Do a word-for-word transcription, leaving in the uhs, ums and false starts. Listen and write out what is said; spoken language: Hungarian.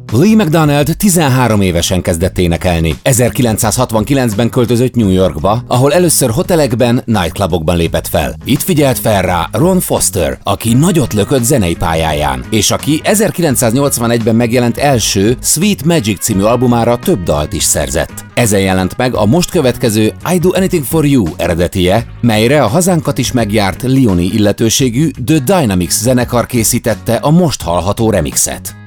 Lee McDonald tizenhárom évesen kezdett énekelni. ezerkilencszázhatvankilencben költözött New Yorkba, ahol először hotelekben, nightclubokban lépett fel. Itt figyelt fel rá Ron Foster, aki nagyot lökött zenei pályáján, és aki ezerkilencszáznyolcvanegyben megjelent első Sweet Magic című albumára több dalt is szerzett. Ezen jelent meg a most következő I Do Anything For You eredetie, melyre a hazánkat is megjárt Lioni illetőségű The Dynamics zenekar készítette a most hallható remixet.